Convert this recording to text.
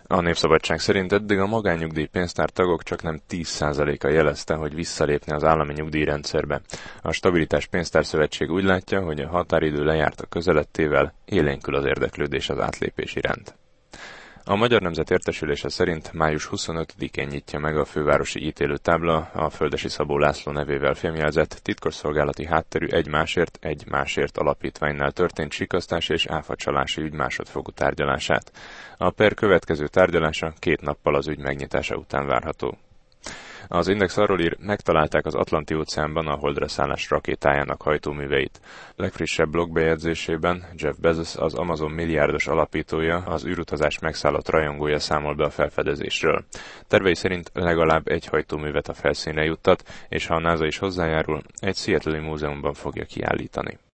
A Népszabadság szerint eddig a magánnyugdíj pénztár tagok csaknem 10%-a jelezte, hogy visszalépne az állami nyugdíjrendszerbe. A Stabilitás Pénztárszövetség úgy látja, hogy a határidő lejárta közeledtével élénkül az érdeklődés az átlépés iránt. A Magyar Nemzet értesülése szerint május 25-én nyitja meg a fővárosi ítélőtábla a Földessy Szabó László nevével fémjelzett titkosszolgálati hátterű egy másért alapítványnál történt sikasztás és áfacsalási ügy másodfokú tárgyalását. A per következő tárgyalása 2 nappal az ügy megnyitása után várható. Az Index arról ír, megtalálták az Atlanti-óceánban a Holdra szállás rakétájának hajtóműveit. Legfrissebb blogbejegyzésében Jeff Bezos, az Amazon milliárdos alapítója, az űrutazás megszállott rajongója számol be a felfedezésről. Tervei szerint legalább egy hajtóművet a felszínre juttat, és ha a NASA is hozzájárul, egy Seattle-i múzeumban fogja kiállítani.